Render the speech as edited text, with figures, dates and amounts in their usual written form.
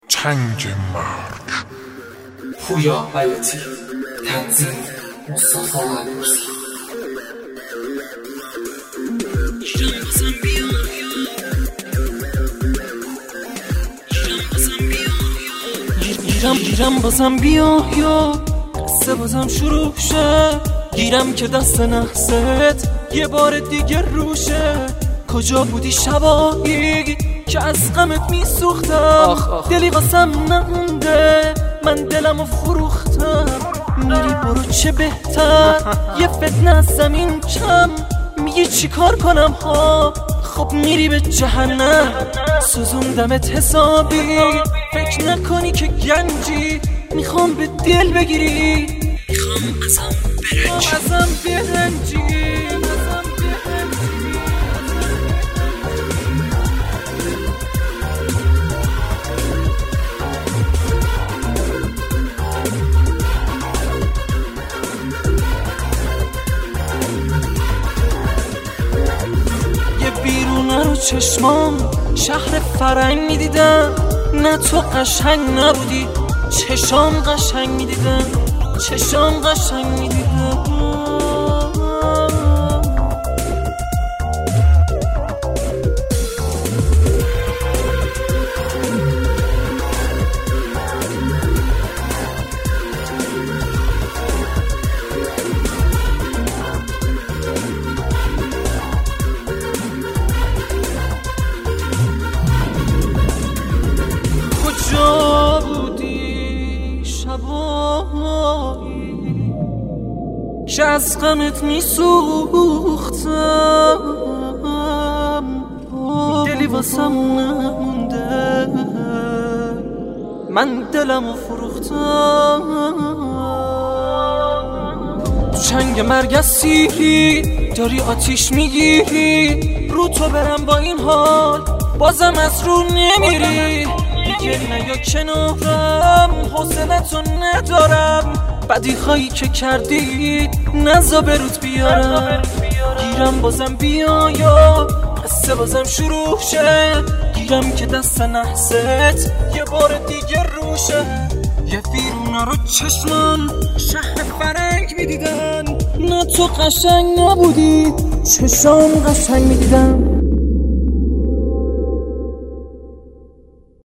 چنگ مرگ. پویا بیاتی، تنظیم مصطفی علیرضا. گیرم بازم بیا یا قصه بازم شروع شه. گیرم که دست نحست یه بار دیگه روشه. کجا بودی شبایی که از غمت میسوختم؟ دلی واسم نمونده، من دلمو فروختم. میری برو چه بهتر، یه فتنه از زمین کم. میگی چی کار کنم ها، خب میری به جهنم. سوزوندمت حسابی، فکر نکنی که گنجی. میخوام به دل بگیری، میخوام ازم برنجی. بیرون رو چشمام شهر فرنگ میدیدم. نه تو قشنگ نبودی، چشام قشنگ میدیدم. چشام قشنگ میدیدم. کجا بودی شبایی که از غمت میسوختم؟ دلی واسم نمونده، من دلمو فروختم. تو چنگ مرگ از سیری داری آتیش میگیری. رو تو برم با این حال بازم از رو نمیری. دیگه نیا کنارم، حوصله‌تو ندارم. بدی هایی که کردی نزا بروت بیارم. گیرم بازم بیا یا قصه بازم شروع شه. گیرم که دست نحست یه بار دیگه روشه. یه بیرونا رو چشمان شهر فرنگ میدیدن. نه تو قشنگ نبودی، چشام قشنگ میدیدم.